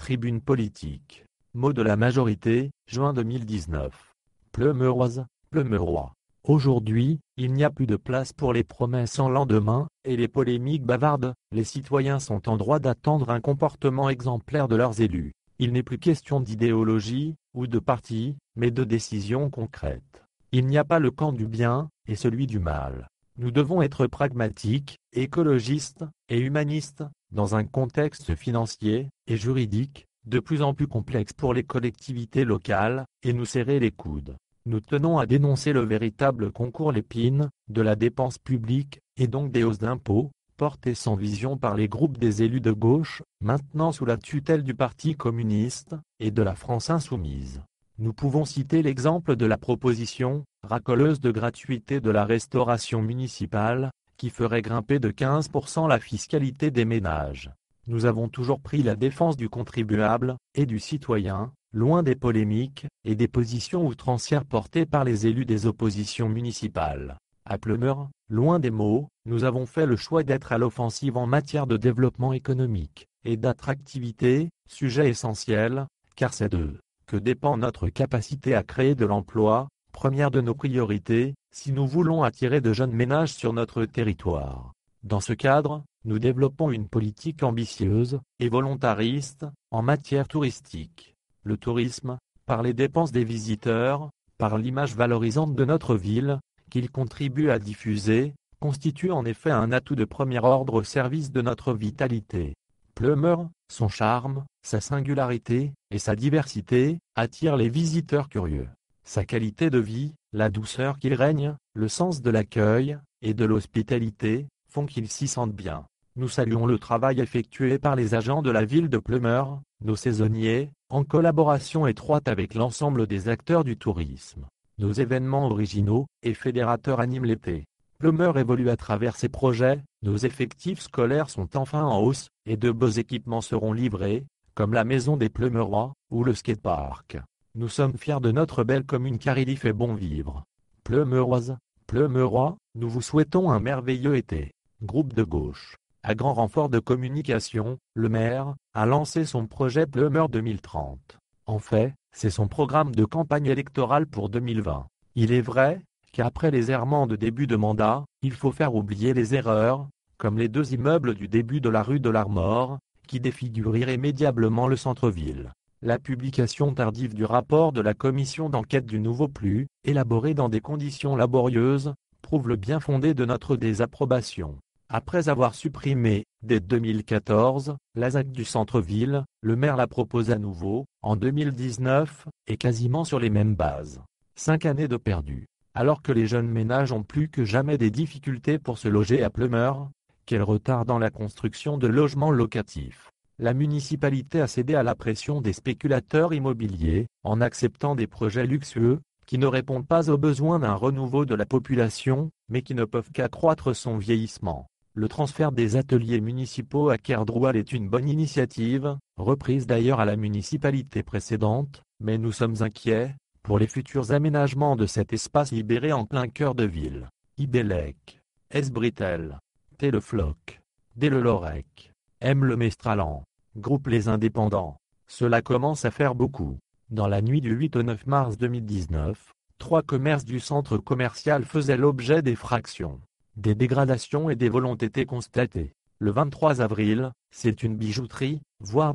tribune politique. Mot de la majorité, juin 2019. Pleumeroise, Pleumerois. Aujourd'hui, il n'y a plus de place pour les promesses sans lendemain, et les polémiques bavardes. Les citoyens sont en droit d'attendre un comportement exemplaire de leurs élus. Il n'est plus question d'idéologie, ou de parti, mais de décisions concrètes. Il n'y a pas le camp du bien, et celui du mal. Nous devons être pragmatiques, écologistes, et humanistes, dans un contexte financier, et juridique, de plus en plus complexe pour les collectivités locales, et nous serrer les coudes. Nous tenons à dénoncer le véritable concours Lépine, de la dépense publique, et donc des hausses d'impôts, portées sans vision par les groupes des élus de gauche, maintenant sous la tutelle du Parti communiste, et de la France insoumise. Nous pouvons citer l'exemple de la proposition, racoleuse de gratuité de la restauration municipale, qui ferait grimper de 15% la fiscalité des ménages. Nous avons toujours pris la défense du contribuable, et du citoyen, loin des polémiques, et des positions outrancières portées par les élus des oppositions municipales. À Pleumeur, loin des mots, nous avons fait le choix d'être à l'offensive en matière de développement économique, et d'attractivité, sujet essentiel, car c'est d'eux que dépend notre capacité à créer de l'emploi, première de nos priorités, si nous voulons attirer de jeunes ménages sur notre territoire. Dans ce cadre, nous développons une politique ambitieuse et volontariste en matière touristique. Le tourisme, par les dépenses des visiteurs, par l'image valorisante de notre ville, qu'il contribue à diffuser, constitue en effet un atout de premier ordre au service de notre vitalité. Pleumeur, son charme, sa singularité et sa diversité attirent les visiteurs curieux. Sa qualité de vie, la douceur qui règne, le sens de l'accueil et de l'hospitalité font qu'ils s'y sentent bien. Nous saluons le travail effectué par les agents de la ville de Pleumeur, nos saisonniers, en collaboration étroite avec l'ensemble des acteurs du tourisme. Nos événements originaux et fédérateurs animent l'été. Pleumeur évolue à travers ses projets, nos effectifs scolaires sont enfin en hausse, et de beaux équipements seront livrés, comme la maison des Pleumerois, ou le skatepark. Nous sommes fiers de notre belle commune car il y fait bon vivre. Pleumeroises, Pleumerois, nous vous souhaitons un merveilleux été. Groupe de gauche. À grand renfort de communication, le maire a lancé son projet Pleumeur 2030. En fait, c'est son programme de campagne électorale pour 2020. Il est vrai qu'après les errements de début de mandat, il faut faire oublier les erreurs, comme les 2 immeubles du début de la rue de l'Armor, qui défigurent irrémédiablement le centre-ville. La publication tardive du rapport de la commission d'enquête du Nouveau Plus, élaboré dans des conditions laborieuses, prouve le bien fondé de notre désapprobation. Après avoir supprimé, dès 2014, la ZAC du centre-ville, le maire la propose à nouveau, en 2019, et quasiment sur les mêmes bases. 5 années de perdu. Alors que les jeunes ménages ont plus que jamais des difficultés pour se loger à Pleumeur, quel retard dans la construction de logements locatifs. La municipalité a cédé à la pression des spéculateurs immobiliers, en acceptant des projets luxueux, qui ne répondent pas aux besoins d'un renouveau de la population, mais qui ne peuvent qu'accroître son vieillissement. Le transfert des ateliers municipaux à Kerdroual est une bonne initiative, reprise d'ailleurs à la municipalité précédente, mais nous sommes inquiets pour les futurs aménagements de cet espace libéré en plein cœur de ville. Ibélec, Esbritel, Télefloc, Delelorec, M. Le Mestralan, Groupe Les Indépendants. Cela commence à faire beaucoup. Dans la nuit du 8 au 9 mars 2019, 3 commerces du centre commercial faisaient l'objet d'effractions. Des dégradations et des volontés constatées. Le 23 avril, c'est une bijouterie, voir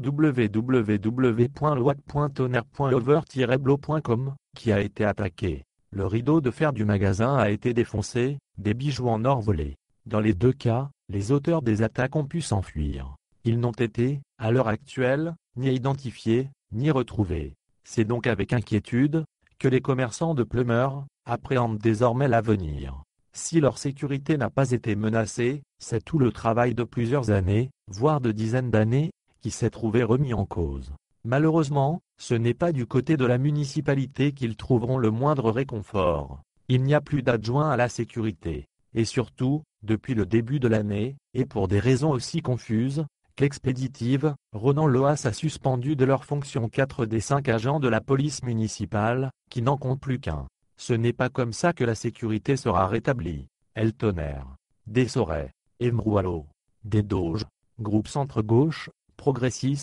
www.loac.tonnerre.over-blo.com, qui a été attaquée. Le rideau de fer du magasin a été défoncé, des bijoux en or volés. Dans les 2 cas, les auteurs des attaques ont pu s'enfuir. Ils n'ont été, à l'heure actuelle, ni identifiés, ni retrouvés. C'est donc avec inquiétude que les commerçants de Pleumeur appréhendent désormais l'avenir. Si leur sécurité n'a pas été menacée, c'est tout le travail de plusieurs années, voire de dizaines d'années, qui s'est trouvé remis en cause. Malheureusement, ce n'est pas du côté de la municipalité qu'ils trouveront le moindre réconfort. Il n'y a plus d'adjoint à la sécurité. Et surtout, depuis le début de l'année, et pour des raisons aussi confuses qu'expéditives, Ronan Loas a suspendu de leurs fonctions 4 des 5 agents de la police municipale, qui n'en comptent plus qu'un. Ce n'est pas comme ça que la sécurité sera rétablie. El Tonnerre, des Sorets, Emroualo, des Doges, groupe centre-gauche, progressiste,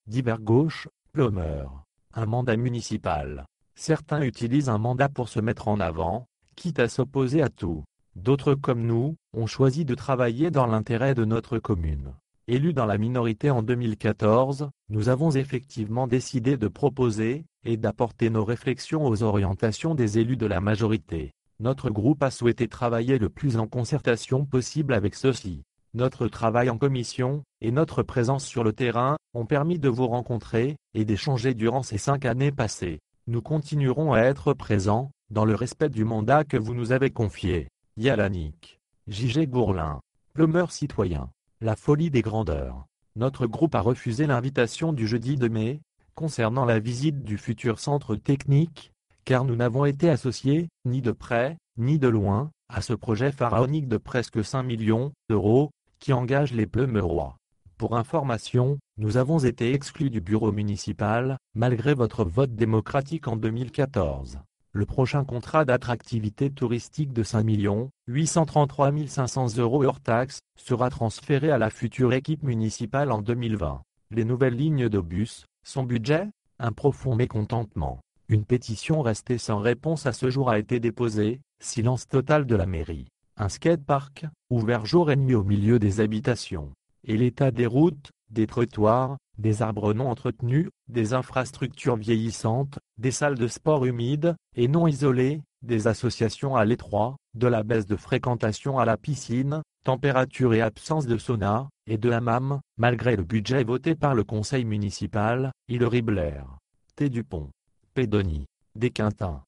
Divers gauche, Plumeur. Un mandat municipal. Certains utilisent un mandat pour se mettre en avant, quitte à s'opposer à tout. D'autres comme nous, ont choisi de travailler dans l'intérêt de notre commune. Élus dans la minorité en 2014, nous avons effectivement décidé de proposer, et d'apporter nos réflexions aux orientations des élus de la majorité. Notre groupe a souhaité travailler le plus en concertation possible avec ceux-ci. Notre travail en commission, et notre présence sur le terrain, ont permis de vous rencontrer, et d'échanger durant ces 5 années passées. Nous continuerons à être présents, dans le respect du mandat que vous nous avez confié. Yalanik. J.G. Gourlin. Plumeur citoyen. La folie des grandeurs. Notre groupe a refusé l'invitation du jeudi 2 mai, concernant la visite du futur centre technique, car nous n'avons été associés, ni de près, ni de loin, à ce projet pharaonique de presque 5 millions d'euros, qui engage les Plumeurois. Pour information, nous avons été exclus du bureau municipal, malgré votre vote démocratique en 2014. Le prochain contrat d'attractivité touristique de 5 833 500 € hors taxes sera transféré à la future équipe municipale en 2020. Les nouvelles lignes de bus, son budget, un profond mécontentement. Une pétition restée sans réponse à ce jour a été déposée, silence total de la mairie. Un skatepark, ouvert jour et nuit au milieu des habitations. Et l'état des routes, des trottoirs, des arbres non entretenus, des infrastructures vieillissantes, des salles de sport humides et non isolées, des associations à l'étroit, de la baisse de fréquentation à la piscine, température et absence de sauna, et de hammam, malgré le budget voté par le conseil municipal, Hilary Blair. T. Dupont. Pédonie. Desquintins.